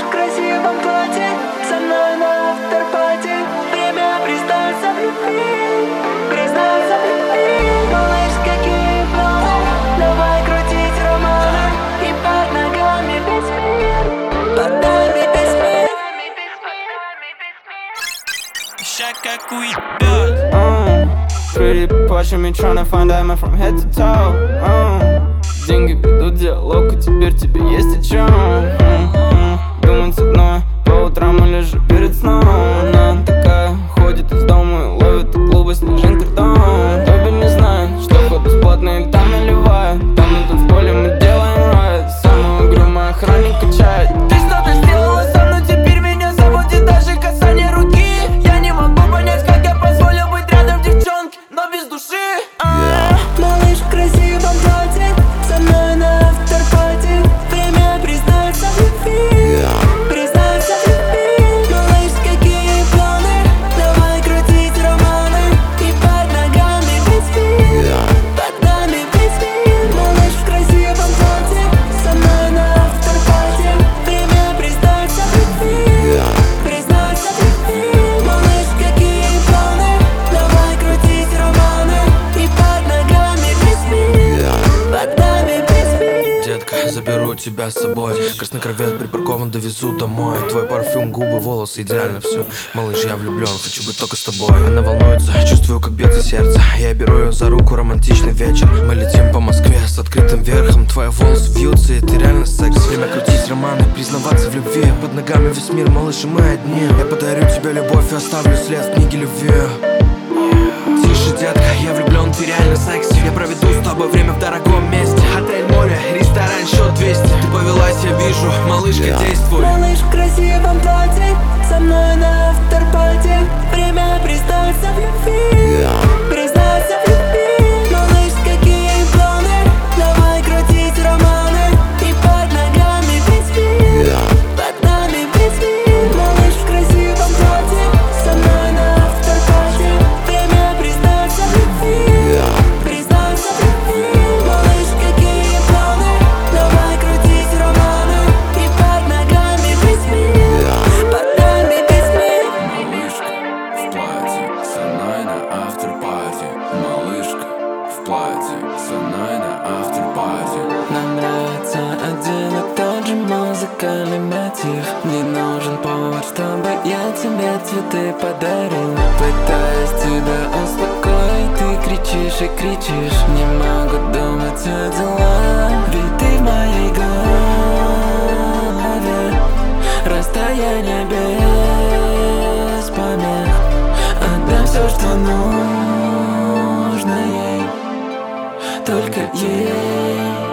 Малыш в красивом платье, со мной на авторпати. Время признаться в любви, признаться в любви. Малыш, какие планы, давай крутить романы. И под ногами весь мир, под нами весь мир. Ща как уебёт. Pretty Porsche, me tryna find diamond from head to toe. Деньги ведут диалог, и теперь тебе есть о чем думать одной по утрам или же перед сном. Она такая ходит из дома и ловит клуба снежинка ртом. Обе не знают, что вход бесплатный, и там наливают. Там на танцполе мы делаем райд. Самый угрюмый охранник качает. Ты что-то сделала со мной, теперь меня заводит даже касание руки. Я не могу понять, как я позволил быть рядом девчонке, но без души. Малыш в красивом платье, со мной на авторпати. Время признаться в любви, признаться в любви. Малыш, какие планы, давай крутить романы. И под ногами весь мир, под нами весь мир. Малыш в красивом платье, со мной на авторпати. Время признаться в любви, признаться в любви. Малыш, какие планы, давай крутить романы. И под ногами весь мир, под нами весь мир. Детка, заберу тебя с собой. Красный корвет припаркован, довезу домой. Твой парфюм, губы, волосы, идеально все. Малыш, я влюблен, хочу быть только с тобой. Она волнуется, чувствую, как бьется сердце. Я беру ее за руку, романтичный вечер. Мы летим по Москве с открытым верхом. Твои волосы вьются, и ты реально секс. Время крутить романы, признаваться в любви. Под ногами весь мир, малыш, и мы одни. Я подарю тебе любовь и оставлю след в книге любви. Тише, детка, я влюблен, ты реально секси. Я проведу с тобой время в дорогом месте. Отель, море, ресторан, счет 200. Ты повелась, я вижу, малышка, действуй. Малыш в красивом платье, со мной на авторпати. Время признаться в любви, признаться в любви. Малыш, какие планы, давай крутить романы. И под ногами весь мир, под нами весь мир. Малыш в красивом платье, со мной на авторпати. Время признаться в любви, признаться в любви. Малыш, какие планы, давай крутить романы. И под ногами весь мир, под нами весь мир. Малышка в платье, со мной на авторпати. Малышка в платье, со мной на авторпати. Нам нравится один и тот же музыкальный мотив. Не нужен повод, чтобы я тебе цветы подарил. Пытаюсь тебя успокоить, ты кричишь и кричишь. Не могу думать о делах, ведь ты в моей голове. Расстояние без помех. Отдам все, что нужно ей, только ей.